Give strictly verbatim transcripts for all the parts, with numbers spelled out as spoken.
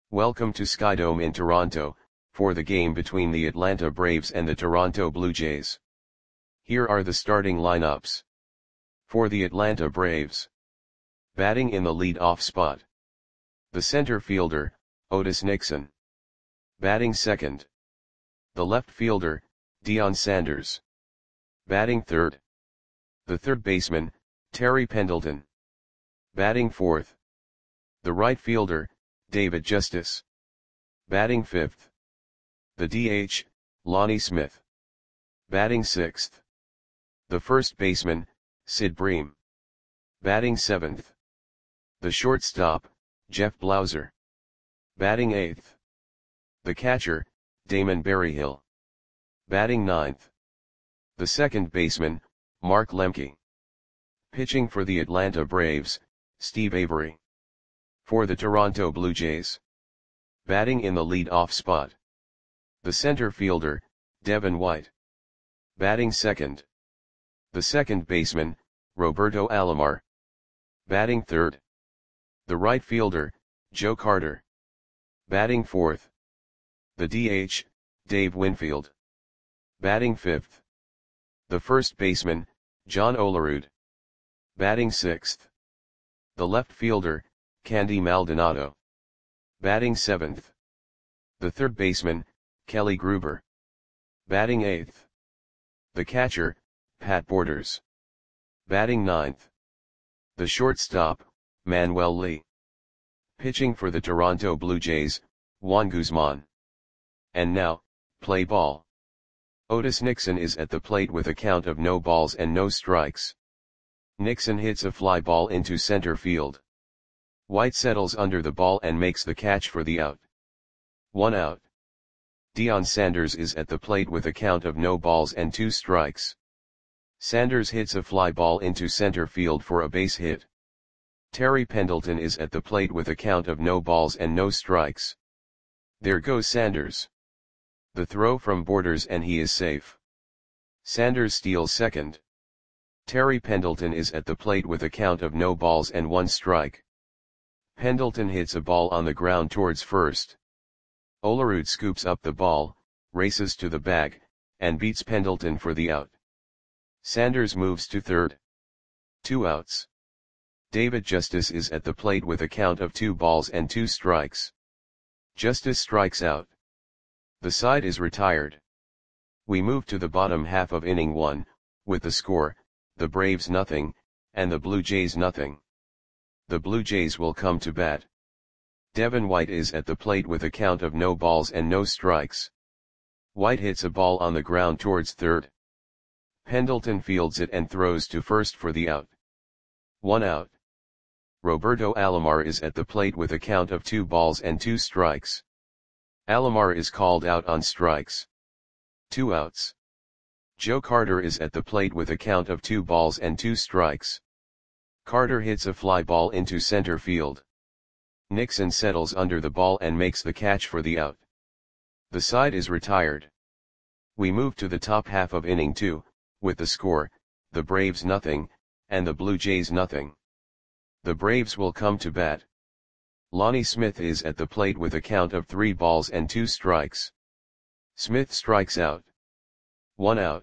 Welcome to Skydome in Toronto, for the game between the Atlanta Braves and the Toronto Blue Jays. Here are the starting lineups. For the Atlanta Braves. Batting in the lead-off spot. The center fielder, Otis Nixon. Batting second. The left fielder, Deion Sanders. Batting third. The third baseman, Terry Pendleton. Batting fourth. The right fielder, David Justice. Batting fifth. The D H, Lonnie Smith. Batting sixth. The first baseman, Sid Bream. Batting seventh. The shortstop, Jeff Blauser. Batting eighth. The catcher, Damon Berryhill. Batting ninth. The second baseman, Mark Lemke. Pitching for the Atlanta Braves, Steve Avery. For the Toronto Blue Jays. Batting in the lead-off spot. The center fielder, Devin White. Batting second. The second baseman, Roberto Alomar. Batting third. The right fielder, Joe Carter. Batting fourth. The D H, Dave Winfield. Batting fifth. The first baseman, John Olerud. Batting sixth. The left fielder, Candy Maldonado. Batting seventh. The third baseman, Kelly Gruber. Batting eighth. The catcher, Pat Borders. Batting ninth. The shortstop, Manuel Lee. Pitching for the Toronto Blue Jays, Juan Guzman. And now, play ball. Otis Nixon is at the plate with a count of no balls and no strikes. Nixon hits a fly ball into center field. White settles under the ball and makes the catch for the out. One out. Deion Sanders is at the plate with a count of no balls and two strikes. Sanders hits a fly ball into center field for a base hit. Terry Pendleton is at the plate with a count of no balls and no strikes. There goes Sanders. The throw from Borders and he is safe. Sanders steals second. Terry Pendleton is at the plate with a count of no balls and one strike. Pendleton hits a ball on the ground towards first. Olerud scoops up the ball, races to the bag, and beats Pendleton for the out. Sanders moves to third. Two outs. David Justice is at the plate with a count of two balls and two strikes. Justice strikes out. The side is retired. We move to the bottom half of inning one, with the score, the Braves nothing, and the Blue Jays nothing. The Blue Jays will come to bat. Devin White is at the plate with a count of no balls and no strikes. White hits a ball on the ground towards third. Pendleton fields it and throws to first for the out. One out. Roberto Alomar is at the plate with a count of two balls and two strikes. Alomar is called out on strikes. Two outs. Joe Carter is at the plate with a count of two balls and two strikes. Carter hits a fly ball into center field. Nixon settles under the ball and makes the catch for the out. The side is retired. We move to the top half of inning two, with the score, the Braves nothing, and the Blue Jays nothing. The Braves will come to bat. Lonnie Smith is at the plate with a count of three balls and two strikes. Smith strikes out. One out.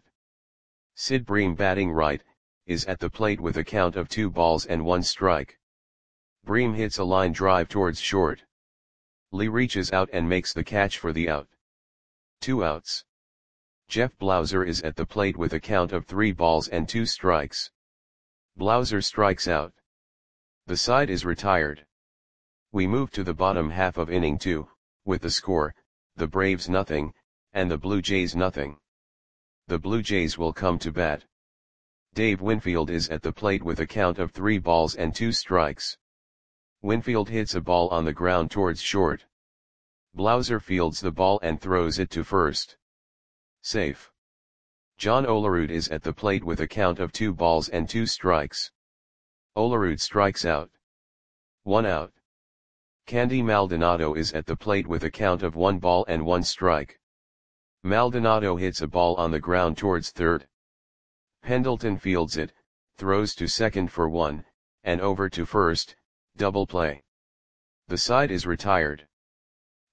Sid Bream, batting right, is at the plate with a count of two balls and one strike. Bream hits a line drive towards short. Lee reaches out and makes the catch for the out. Two outs. Jeff Blauser is at the plate with a count of three balls and two strikes. Blauser strikes out. The side is retired. We move to the bottom half of inning two, with the score, the Braves nothing, and the Blue Jays nothing. The Blue Jays will come to bat. Dave Winfield is at the plate with a count of three balls and two strikes. Winfield hits a ball on the ground towards short. Blauser fields the ball and throws it to first. Safe. John Olerud is at the plate with a count of two balls and two strikes. Olerud strikes out. One out. Candy Maldonado is at the plate with a count of one ball and one strike. Maldonado hits a ball on the ground towards third. Pendleton fields it, throws to second for one, and over to first, double play. The side is retired.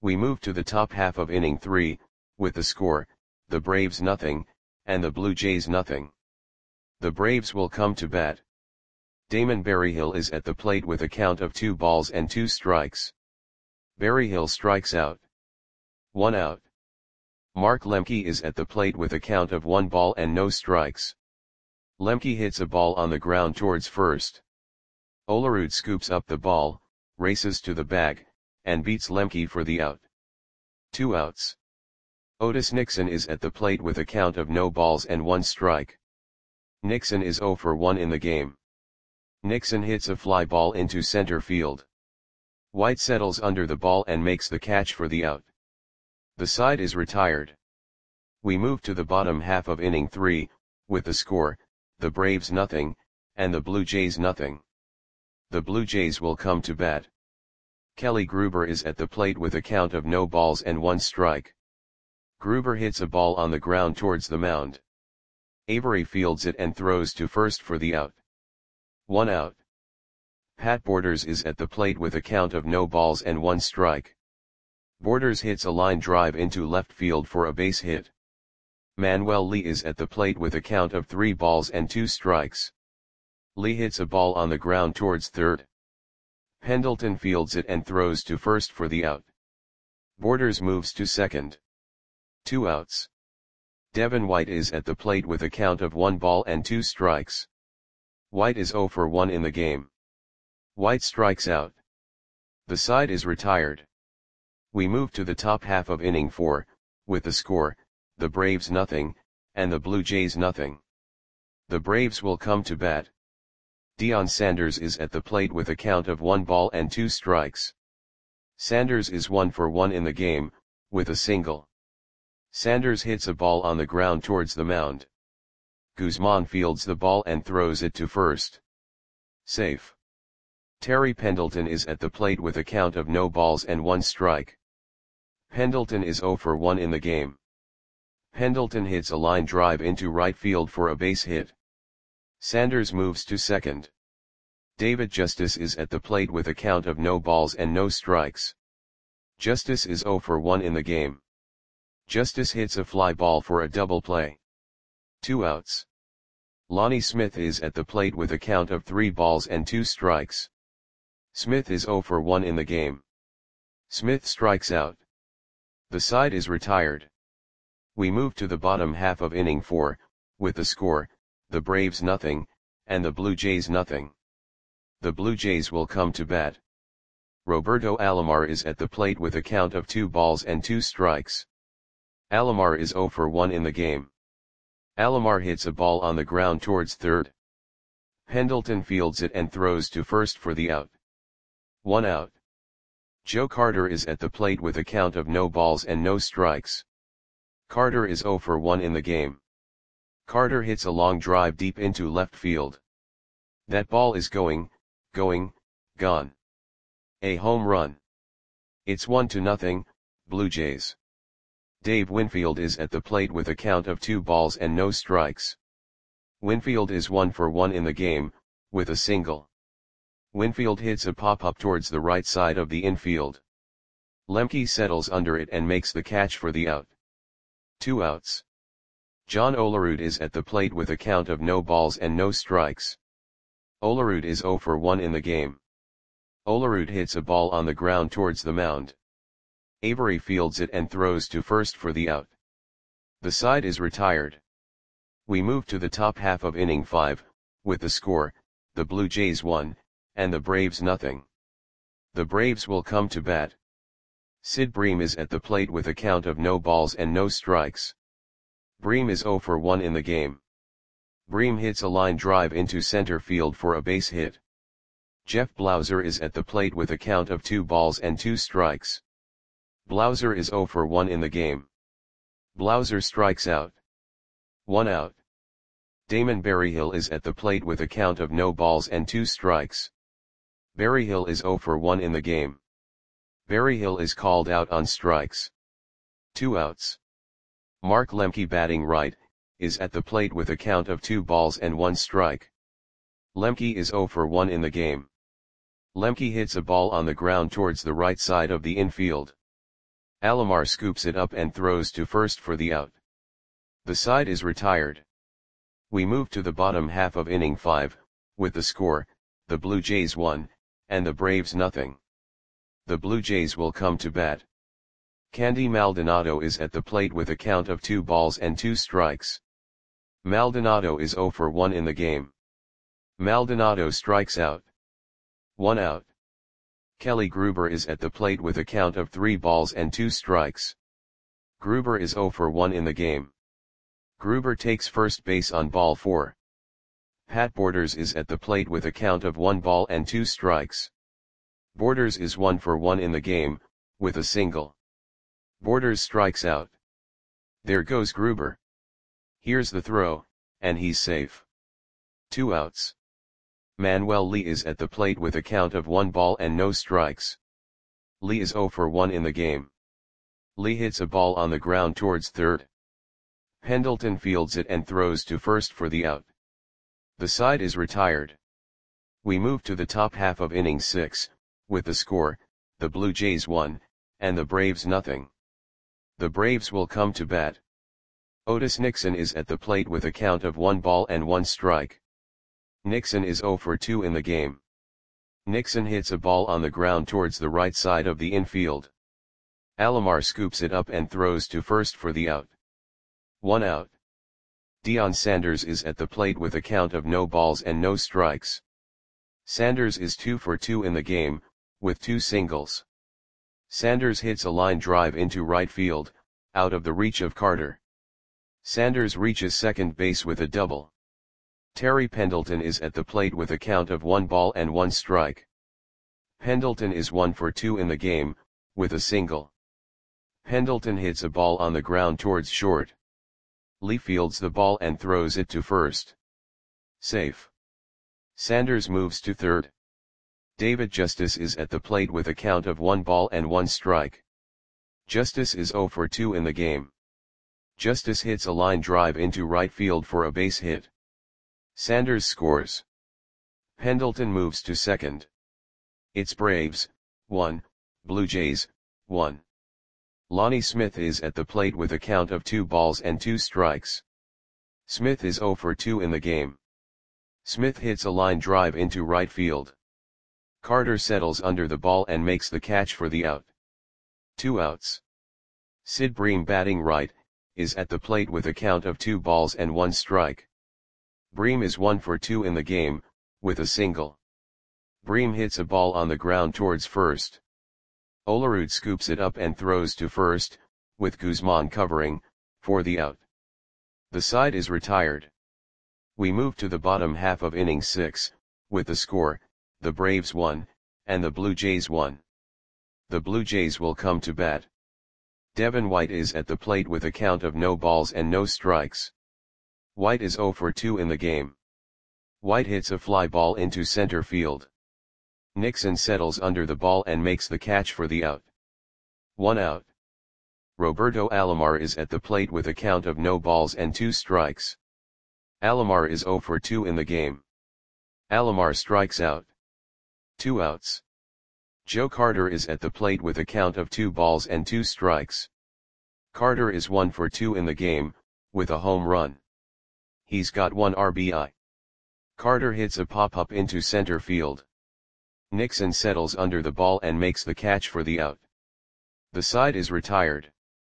We move to the top half of inning three, with the score, the Braves nothing, and the Blue Jays nothing. The Braves will come to bat. Damon Berryhill is at the plate with a count of two balls and two strikes. Berryhill strikes out. One out. Mark Lemke is at the plate with a count of one ball and no strikes. Lemke hits a ball on the ground towards first. Olerud scoops up the ball, races to the bag, and beats Lemke for the out. Two outs. Otis Nixon is at the plate with a count of no balls and one strike. Nixon is zero for one in the game. Nixon hits a fly ball into center field. White settles under the ball and makes the catch for the out. The side is retired. We move to the bottom half of inning three, with the score, the Braves nothing, and the Blue Jays nothing. The Blue Jays will come to bat. Kelly Gruber is at the plate with a count of no balls and one strike. Gruber hits a ball on the ground towards the mound. Avery fields it and throws to first for the out. One out. Pat Borders is at the plate with a count of no balls and one strike. Borders hits a line drive into left field for a base hit. Manuel Lee is at the plate with a count of three balls and two strikes. Lee hits a ball on the ground towards third. Pendleton fields it and throws to first for the out. Borders moves to second. Two outs. Devin White is at the plate with a count of one ball and two strikes. White is zero for one in the game. White strikes out. The side is retired. We move to the top half of inning four, with the score, the Braves nothing, and the Blue Jays nothing. The Braves will come to bat. Deion Sanders is at the plate with a count of one ball and two strikes. Sanders is one for one in the game, with a single. Sanders hits a ball on the ground towards the mound. Guzman fields the ball and throws it to first. Safe. Terry Pendleton is at the plate with a count of no balls and one strike. Pendleton is zero for one in the game. Pendleton hits a line drive into right field for a base hit. Sanders moves to second. David Justice is at the plate with a count of no balls and no strikes. Justice is zero for one in the game. Justice hits a fly ball for a double play. Two outs. Lonnie Smith is at the plate with a count of three balls and two strikes. Smith is zero for one in the game. Smith strikes out. The side is retired. We move to the bottom half of inning four, with the score, the Braves nothing, and the Blue Jays nothing. The Blue Jays will come to bat. Roberto Alomar is at the plate with a count of two balls and two strikes. Alomar is zero for one in the game. Alomar hits a ball on the ground towards third. Pendleton fields it and throws to first for the out. One out. Joe Carter is at the plate with a count of no balls and no strikes. Carter is zero for one in the game. Carter hits a long drive deep into left field. That ball is going, going, gone. A home run. It's one to nothing, Blue Jays. Dave Winfield is at the plate with a count of two balls and no strikes. Winfield is one for one in the game, with a single. Winfield hits a pop-up towards the right side of the infield. Lemke settles under it and makes the catch for the out. Two outs. John Olerud is at the plate with a count of no balls and no strikes. Olerud is zero for one in the game. Olerud hits a ball on the ground towards the mound. Avery fields it and throws to first for the out. The side is retired. We move to the top half of inning five, with the score, the Blue Jays one, and the Braves nothing. The Braves will come to bat. Sid Bream is at the plate with a count of no balls and no strikes. Bream is zero for one in the game. Bream hits a line drive into center field for a base hit. Jeff Blauser is at the plate with a count of two balls and two strikes. Blauser is zero for one in the game. Blauser strikes out. One out. Damon Berryhill is at the plate with a count of no balls and two strikes. Berryhill is zero for one in the game. Berryhill is called out on strikes. Two outs. Mark Lemke, batting right, is at the plate with a count of two balls and one strike. Lemke is zero for one in the game. Lemke hits a ball on the ground towards the right side of the infield. Alomar scoops it up and throws to first for the out. The side is retired. We move to the bottom half of inning five, with the score, the Blue Jays one, and the Braves nothing. The Blue Jays will come to bat. Candy Maldonado is at the plate with a count of two balls and two strikes. Maldonado is oh for one in the game. Maldonado strikes out. One out. Kelly Gruber is at the plate with a count of three balls and two strikes. Gruber is oh for one in the game. Gruber takes first base on ball four. Pat Borders is at the plate with a count of one ball and two strikes. Borders is one for one in the game, with a single. Borders strikes out. There goes Gruber. Here's the throw, and he's safe. Two outs. Manuel Lee is at the plate with a count of one ball and no strikes. Lee is oh for one in the game. Lee hits a ball on the ground towards third. Pendleton fields it and throws to first for the out. The side is retired. We move to the top half of inning six, with the score, the Blue Jays one, and the Braves nothing. The Braves will come to bat. Otis Nixon is at the plate with a count of one ball and one strike. Nixon is oh for two in the game. Nixon hits a ball on the ground towards the right side of the infield. Alomar scoops it up and throws to first for the out. One out. Deion Sanders is at the plate with a count of no balls and no strikes. Sanders is two for two in the game, with two singles. Sanders hits a line drive into right field, out of the reach of Carter. Sanders reaches second base with a double. Terry Pendleton is at the plate with a count of one ball and one strike. Pendleton is one for two in the game, with a single. Pendleton hits a ball on the ground towards short. Lee fields the ball and throws it to first. Safe. Sanders moves to third. David Justice is at the plate with a count of one ball and one strike. Justice is oh for two in the game. Justice hits a line drive into right field for a base hit. Sanders scores. Pendleton moves to second. It's Braves, one, Blue Jays, one. Lonnie Smith is at the plate with a count of two balls and two strikes. Smith is oh for two in the game. Smith hits a line drive into right field. Carter settles under the ball and makes the catch for the out. Two outs. Sid Bream, batting right, is at the plate with a count of two balls and one strike. Bream is one for two in the game, with a single. Bream hits a ball on the ground towards first. Olerud scoops it up and throws to first, with Guzman covering, for the out. The side is retired. We move to the bottom half of inning six, with the score, the Braves one, and the Blue Jays one. The Blue Jays will come to bat. Devin White is at the plate with a count of no balls and no strikes. White is oh for two in the game. White hits a fly ball into center field. Nixon settles under the ball and makes the catch for the out. One out. Roberto Alomar is at the plate with a count of no balls and two strikes. Alomar is oh for two in the game. Alomar strikes out. Two outs. Joe Carter is at the plate with a count of two balls and two strikes. Carter is one for two in the game, with a home run. He's got one R B I. Carter hits a pop-up into center field. Nixon settles under the ball and makes the catch for the out. The side is retired.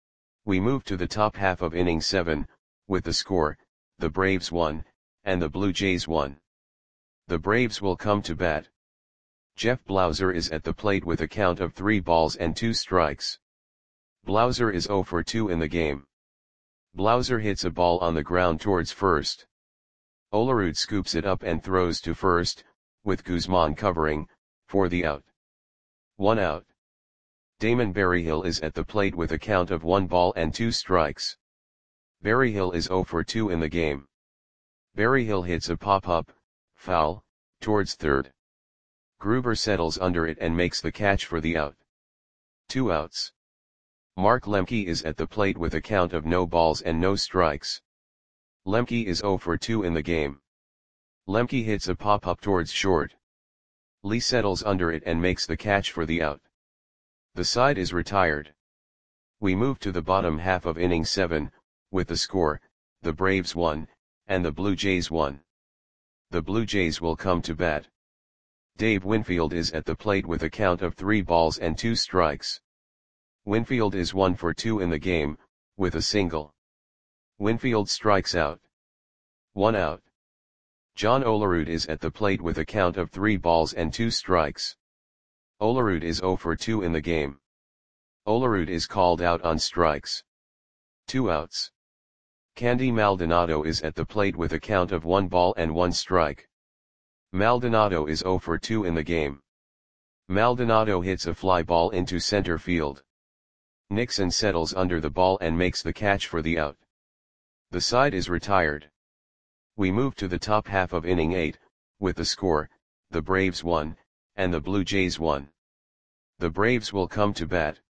We move to the top half of inning seven, with the score, the Braves one, and the Blue Jays one. The Braves will come to bat. Jeff Blauser is at the plate with a count of three balls and two strikes. Blauser is oh for two in the game. Blauser hits a ball on the ground towards first. Olerud scoops it up and throws to first, with Guzman covering, for the out. One out. Damon Berryhill is at the plate with a count of one ball and two strikes. Berryhill is oh for two in the game. Berryhill hits a pop-up, foul, towards third. Gruber settles under it and makes the catch for the out. Two outs. Mark Lemke is at the plate with a count of no balls and no strikes. Lemke is oh for two in the game. Lemke hits a pop-up towards short. Lee settles under it and makes the catch for the out. The side is retired. We move to the bottom half of inning seven, with the score, the Braves one, and the Blue Jays one. The Blue Jays will come to bat. Dave Winfield is at the plate with a count of three balls and two strikes. Winfield is one for two in the game, with a single. Winfield strikes out. One out. John Olerud is at the plate with a count of three balls and two strikes. Olerud is zero for two in the game. Olerud is called out on strikes. Two outs. Candy Maldonado is at the plate with a count of one ball and one strike. Maldonado is zero for two in the game. Maldonado hits a fly ball into center field. Nixon settles under the ball and makes the catch for the out. The side is retired. We move to the top half of inning eight, with the score, the Braves one, and the Blue Jays one. The Braves will come to bat.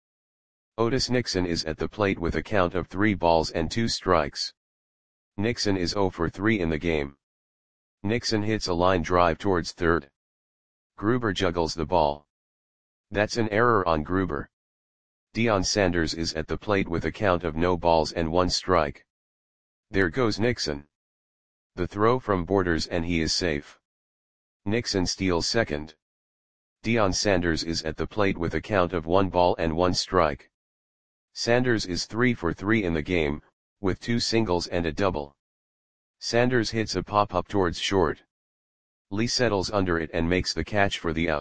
Otis Nixon is at the plate with a count of three balls and two strikes. Nixon is zero for three in the game. Nixon hits a line drive towards third. Gruber juggles the ball. That's an error on Gruber. Deion Sanders is at the plate with a count of no balls and one strike. There goes Nixon. The throw from Borders and he is safe. Nixon steals second. Deion Sanders is at the plate with a count of one ball and one strike. Sanders is three for three in the game, with two singles and a double. Sanders hits a pop-up towards short. Lee settles under it and makes the catch for the out.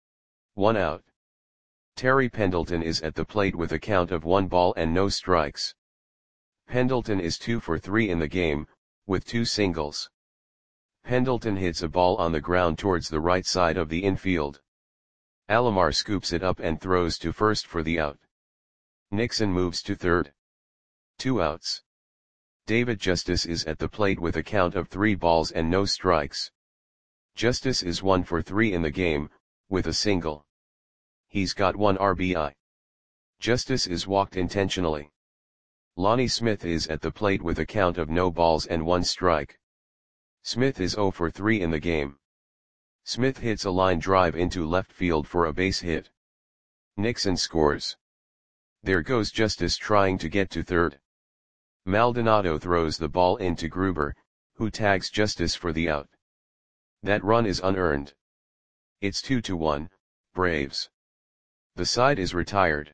One out. Terry Pendleton is at the plate with a count of one ball and no strikes. Pendleton is two for three in the game, with two singles. Pendleton hits a ball on the ground towards the right side of the infield. Alomar scoops it up and throws to first for the out. Nixon moves to third. Two outs. David Justice is at the plate with a count of three balls and no strikes. Justice is one for three in the game, with a single. He's got one R B I. Justice is walked intentionally. Lonnie Smith is at the plate with a count of no balls and one strike. Smith is zero for three in the game. Smith hits a line drive into left field for a base hit. Nixon scores. There goes Justice trying to get to third. Maldonado throws the ball into Gruber, who tags Justice for the out. That run is unearned. It's two to one, Braves. The side is retired.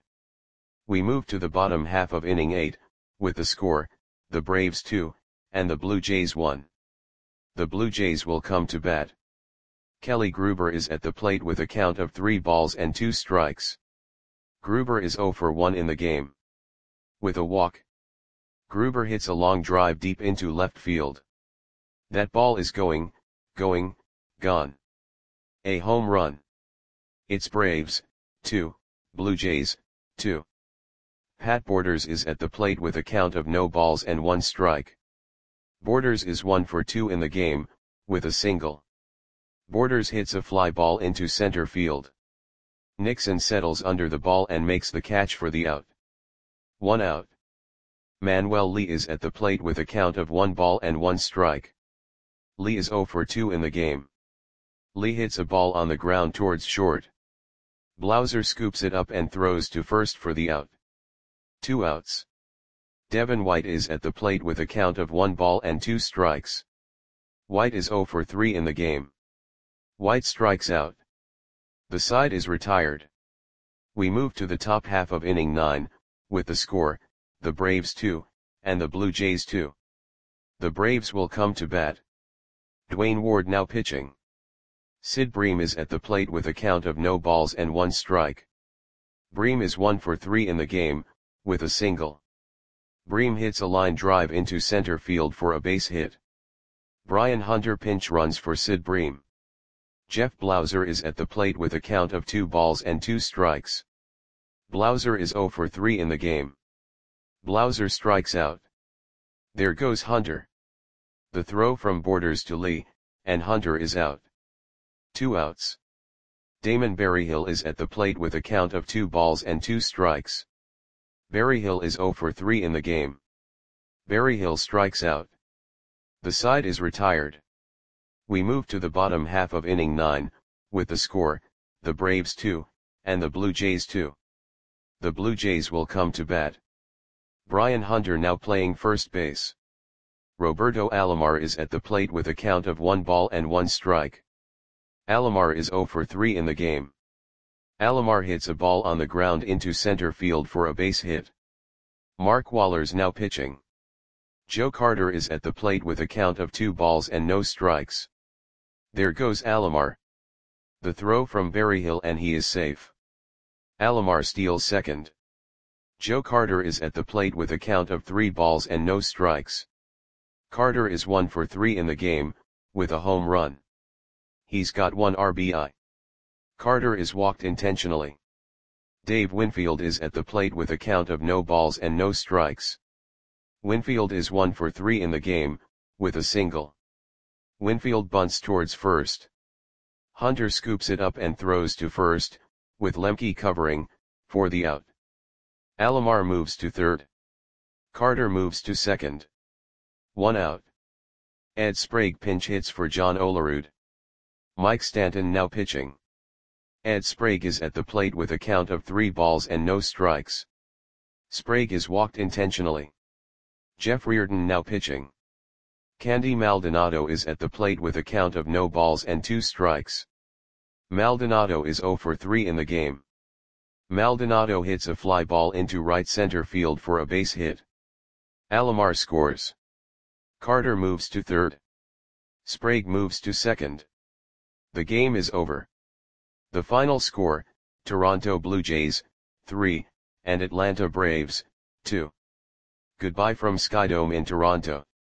We move to the bottom half of inning eight, with the score, the Braves two, and the Blue Jays one. The Blue Jays will come to bat. Kelly Gruber is at the plate with a count of three balls and two strikes. Gruber is zero for one in the game. With a walk. Gruber hits a long drive deep into left field. That ball is going, going, gone. A home run. It's Braves, two, Blue Jays, two. Pat Borders is at the plate with a count of no balls and one strike. Borders is one for two in the game, with a single. Borders hits a fly ball into center field. Nixon settles under the ball and makes the catch for the out. One out. Manuel Lee is at the plate with a count of one ball and one strike. Lee is zero for two in the game. Lee hits a ball on the ground towards short. Blauser scoops it up and throws to first for the out. Two outs. Devin White is at the plate with a count of one ball and two strikes. White is zero for three in the game. White strikes out. The side is retired. We move to the top half of inning nine, with the score, the Braves two, and the Blue Jays two. The Braves will come to bat. Dwayne Ward now pitching. Sid Bream is at the plate with a count of no balls and one strike. Bream is one for three in the game, with a single. Bream hits a line drive into center field for a base hit. Brian Hunter pinch runs for Sid Bream. Jeff Blauser is at the plate with a count of two balls and two strikes. Blauser is zero for three in the game. Blauser strikes out. There goes Hunter. The throw from Borders to Lee, and Hunter is out. Two outs. Damon Berryhill is at the plate with a count of two balls and two strikes. Berryhill is zero for three in the game. Berryhill strikes out. The side is retired. We move to the bottom half of inning nine, with the score, the Braves two, and the Blue Jays two. the Blue Jays will come to bat. Brian Hunter now playing first base. Roberto Alomar is at the plate with a count of one ball and one strike. Alomar is zero for three in the game. Alomar hits a ball on the ground into center field for a base hit. Mark Waller's now pitching. Joe Carter is at the plate with a count of two balls and no strikes. There goes Alomar. The throw from Berryhill and he is safe. Alomar steals second. Joe Carter is at the plate with a count of three balls and no strikes. Carter is one for three in the game, with a home run. He's got one R B I. Carter is walked intentionally. Dave Winfield is at the plate with a count of no balls and no strikes. Winfield is one for three in the game, with a single. Winfield bunts towards first. Hunter scoops it up and throws to first, with Lemke covering, for the out. Alomar moves to third. Carter moves to second. One out. Ed Sprague pinch hits for John Olerud. Mike Stanton now pitching. Ed Sprague is at the plate with a count of three balls and no strikes. Sprague is walked intentionally. Jeff Reardon now pitching. Candy Maldonado is at the plate with a count of no balls and two strikes. Maldonado is zero for three in the game. Maldonado hits a fly ball into right center field for a base hit. Alomar scores. Carter moves to third. Sprague moves to second. The game is over. The final score, Toronto Blue Jays, three, and Atlanta Braves, two. Goodbye from Skydome in Toronto.